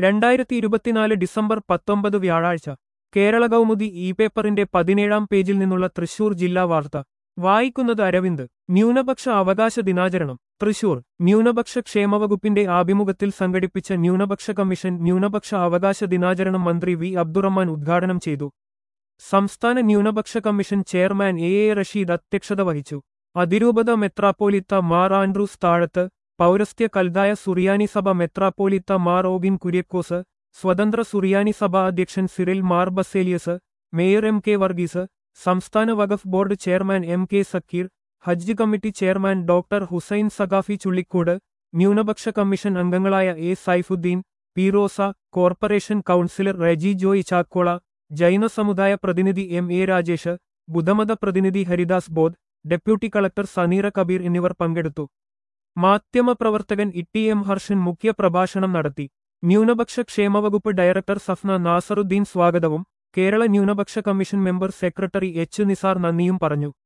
2024 December 19 വ്യാഴാഴ്ച Kerala Kaumudi E പേപ്പറിന്റെ 17-ാം പേജിൽ നിന്നുള്ള തൃശൂർ ജില്ലാ വാർത്ത വായിക്കുന്നത് അരവിന്ദ്. ന്യൂനപക്ഷ അവകാശ ദിനാചരണം തൃശൂർ. ന്യൂനപക്ഷ ക്ഷേമവകുപ്പിന്റെ ആഭിമുഖ്യത്തിൽ സംഘടിപ്പിച്ച ന്യൂനപക്ഷ കമ്മീഷൻ ന്യൂനപക്ഷ അവകാശ ദിനാചരണം മന്ത്രി വി അബ്ദുറഹ്മാൻ ഉദ്ഘാടനം ചെയ്തു. സംസ്ഥാന ന്യൂനപക്ഷ കമ്മീഷൻ ചെയർമാൻ എ റഷീദ് അധ്യക്ഷത വഹിച്ചു. അതിരൂപത മെത്രാപ്പോലിത്ത മാർ ആൻഡ്രൂസ് താഴത്ത്, പൗരസ്ത്യ കൽദായ സുറിയാനി സഭ മെത്രാപ്പോലിത്ത മാർ ഓബിൻ കുര്യക്കോസ്, സ്വതന്ത്ര സുറിയാനി സഭാ അധ്യക്ഷൻ Cyril Mar Baselios, mayor M K Varghese, സംസ്ഥാന വഖഫ് board chairman M K Zakir, ഹജ്ജ് committee chairman doctor Hussain Saqafi Chullikode, ന്യൂനപക്ഷ കമ്മീഷൻ അംഗങ്ങളായ A Saifuddin, P Rosa, corporation councillor Reji Joy Chakkola, ജൈന സമുദായ പ്രതിനിധി എം എ രാജേഷ്, ബുദ്ധമത പ്രതിനിധി ഹരിദാസ് ബോധ്, ഡെപ്യൂട്ടി കളക്ടർ സനീറ കബീർ എന്നിവർ പങ്കെടുത്തു. മാധ്യമപ്രവർത്തകൻ ഇട്ടി എം ഹർഷൻ മുഖ്യ പ്രഭാഷണം നടത്തി. ന്യൂനപക്ഷ ക്ഷേമവകുപ്പ് ഡയറക്ടർ സഫ്ന നാസറുദ്ദീൻ സ്വാഗതവും കേരള ന്യൂനപക്ഷ കമ്മീഷൻ മെമ്പർ സെക്രട്ടറി എച്ച് നിസാർ നന്ദിയും പറഞ്ഞു.